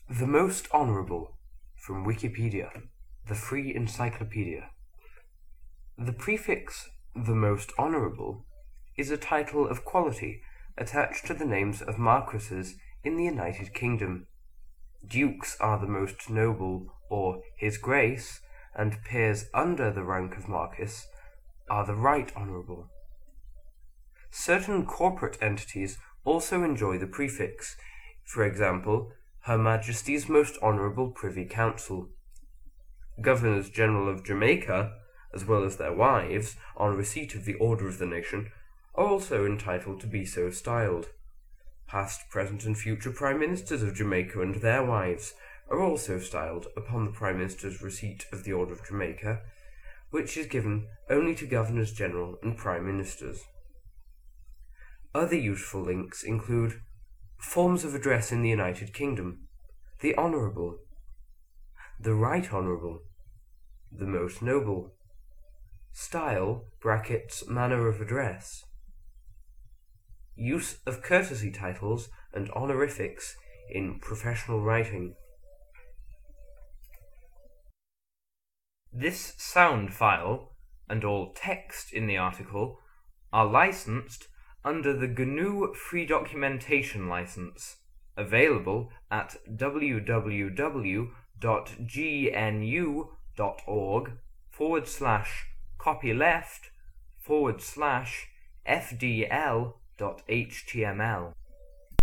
The Most Honourable, from Wikipedia, the free encyclopedia. The prefix "the Most Honourable" is a title of quality attached to the names of marquises in the United Kingdom. Dukes are the Most Noble, or His Grace, and peers under the rank of Marquis are the Right Honourable. Certain corporate entities also enjoy the prefix, for example, Her Majesty's Most Honourable Privy Council. Governors-General of Jamaica, as well as their wives, on receipt of the Order of the Nation, are also entitled to be so styled. Past, present, and future Prime Ministers of Jamaica and their wives are also styled upon the Prime Minister's receipt of the Order of Jamaica, which is given only to Governors-General and Prime Ministers. Other useful links include forms of address in the United Kingdom, the Honourable, the Right Honourable, the Most Noble, style (manner of address), use of courtesy titles and honorifics in professional writing. This sound file and all text in the article are licensed under the GNU Free Documentation License, available at www.gnu.org/copyleft/FDL.html.